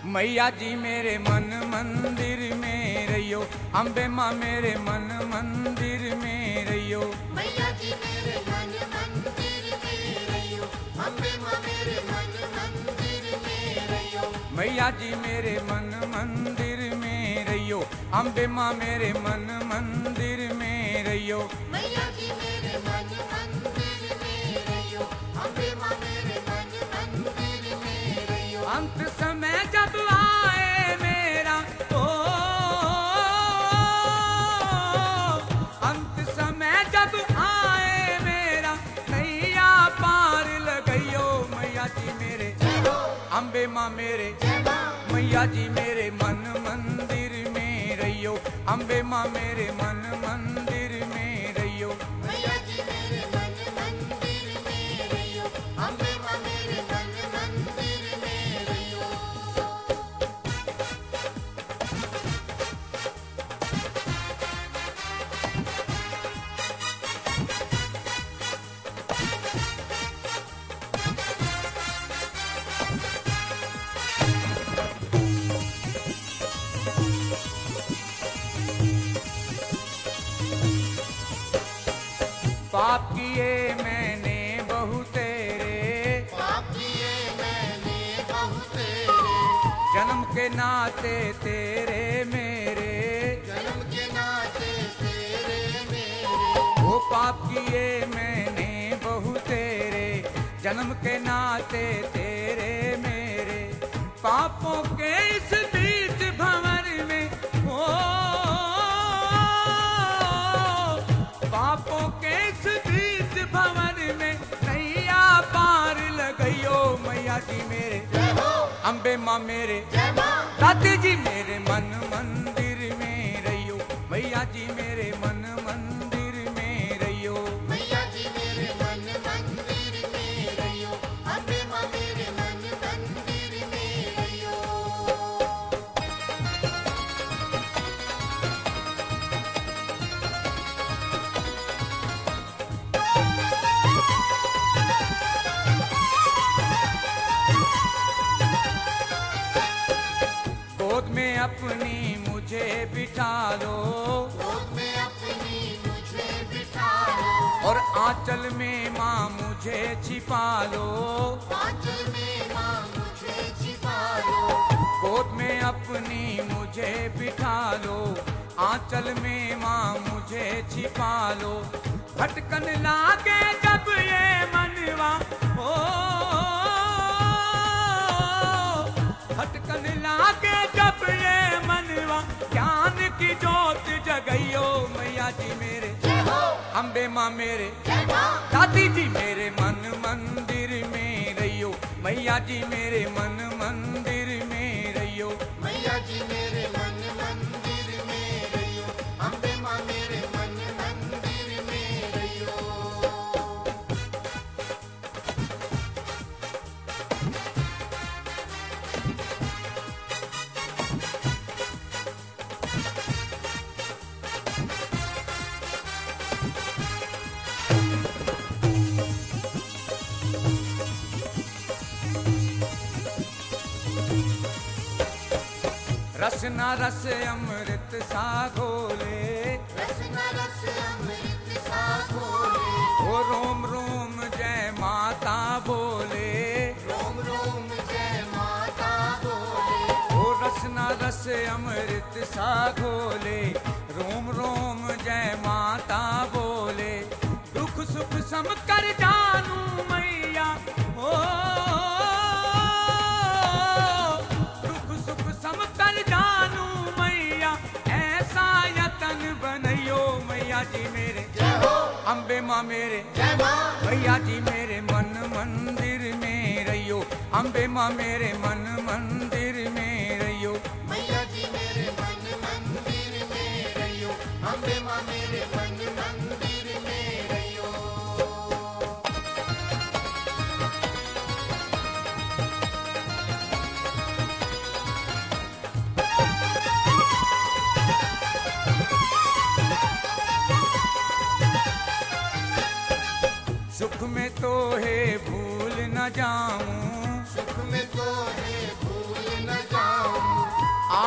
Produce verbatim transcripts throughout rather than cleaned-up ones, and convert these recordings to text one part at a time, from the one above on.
मैया जी मेरे मन मंदिर में रहियो, अम्बे माँ मेरे मन मंदिर में रहियो। मैया जी मेरे मन मंदिर में रहियो, अम्बे माँ मेरे मन मंदिर में रहियो। मैया जी मेरे मन मंदिर में रहियो, अम्बे माँ मेरे मन मंदिर में रहियो। मैया जी मेरे मन मंदिर में रहियो, अम्बे माँ मेरे मन मंदिर में रहियो। अंत समय जब आए मेरा ओ, अंत समय जब आए मेरा नैया पार लगइयो। मैया जी मेरे अम्बे माँ मेरे, मैया जी मेरे मन मंदिर में रहियो, अम्बे माँ मेरे मन मंदिर में रहियो। मैया जी मेरे मन मंदिर में रहियो, अम्बे माँ मेरे मन मंदिर में रहियो। पाप किए मैंने बहु तेरे, पाप किए मैंने बहुत तेरे, जन्म के नाते तेरे मेरे। जन्म के नाते तेरे मेरे। वो पाप किए मैंने बहु तेरे, जन्म के नाते तेरे मेरे। पापों के इस बीच भंवर में ओ, पापों के इस बीच भंवर में नैया पार लगइयो। मैया जी मेरे जय हो, अम्बे माँ मेरे, जय माँ। दादी जी मेरे मन मंदिर में रहियो। मैया जी मेरे मन मंदिर में रहियो। मैया जी मेरे मन मंदिर में रहियो, अम्बे माँ मेरे मन मंदिर में रहियो। गोद में अपनी मुझे बिठा लो, गोद में अपनी मुझे बिठा लो, और आंचल में माँ मुझे छिपा लो। आंचल में माँ मुझे छिपा लो। गोद में अपनी मुझे बिठा लो, आंचल में माँ मुझे छिपा लो। भटकन लागे जब ये मनवा ओ, भटकन लागे जब ये मनवा, ज्ञान की ज्योत जगइयो। मैया जी मेरे जय हो, अम्बे माँ मेरे, जय माँ। दादी जी मेरे मन मंदिर में रहियो। मैया जी मेरे मन मंदिर में रहियो। मैया जी मेरे मन मंदिर में रहियो, अम्बे माँ मेरे मन मंदिर में रहियो। रस न रस अमृत सा घोले, रसना रस अमृत सा घोले, ओ रोम रोम जय माता बोले। रोम रोम जय माता बोले। ओ रस न रस अमृत सा घोले, रोम रोम जय माता बोले। दुख सुख सम कर जानू मैया ओ, दुख सुख सम कर जानू मैया, ऐसा यतन बनइयो। मैया जी मेरे जय हो, अम्बे माँ मेरे, जय माँ। मैया जी मेरे मन मंदिर में रहियो। अम्बे माँ मेरे मन मंदिर में रहियो। मैया जी मेरे मन मंदिर में रहियो, अम्बे माँ मेरे मन मंदिर में रहियो। सुख में तो है भूल न जाऊं, सुख में तो है भूल न जाऊं,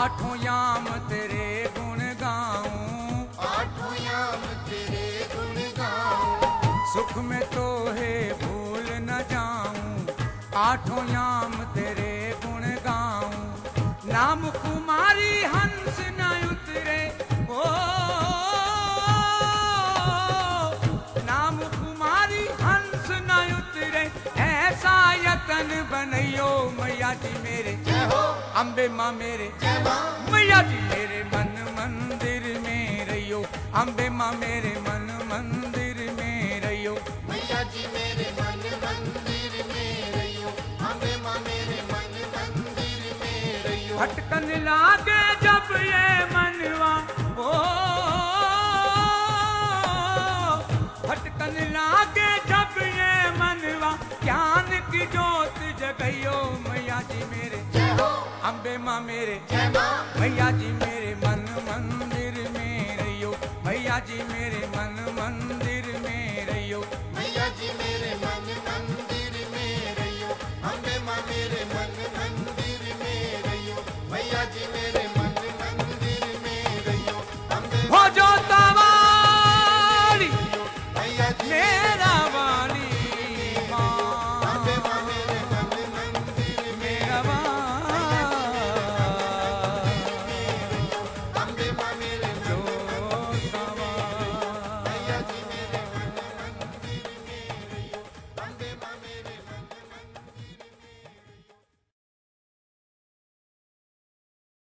आठों याम तेरे गुण गाऊं, आठों याम तेरे गुण गाऊं, सुख में तो है भूल न जाऊं, आठों याम तेरे गुण गाऊं। नाम कुमारी हंस न उतरे, ओ नाम कुमारी हंस न उतरे, ऐसा यतन बनैयो मैया जी मेरे, जय हो अम्बे माँ मेरे, जय माँ, मैया जी मेरे मन मंदिर में रहियो, अम्बे माँ मेरे मन मंदिर में रहियो। मैया जी मेरे मन मंदिर में रहियो, अम्बे माँ मेरे मन मंदिर में रहियो। भटकन लागे जब ये मनवा, ओ भटकन लागे जब ये मनवा, ज्ञान की ज्योत जगइयो मैया जी मेरे, जय हो अम्बे माँ मेरे, जय माँ, मैया जी मेरे मन मंदिर में रहियो, मैया जी मेरे मन मंदिर में रहियो। मैया जी मेरे मन मंदिर में रहियो, अम्बे माँ मेरे मन मंदिर